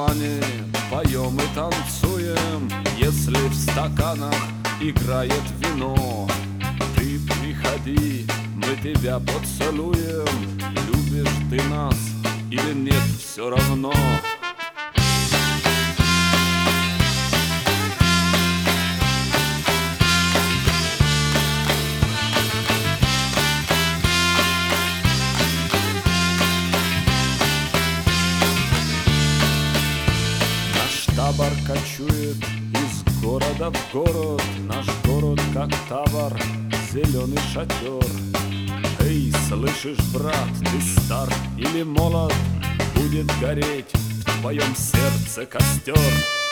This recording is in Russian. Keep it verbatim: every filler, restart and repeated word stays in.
ресторане поем и танцуем, если в стаканах играет вино. Ты приходи, мы тебя поцелуем, любишь ты нас или нет, все равно. Табор кочует из города в город, наш город как тавр, зеленый шатер. Эй, слышишь, брат, ты стар или молод, будет гореть в твоем сердце костер.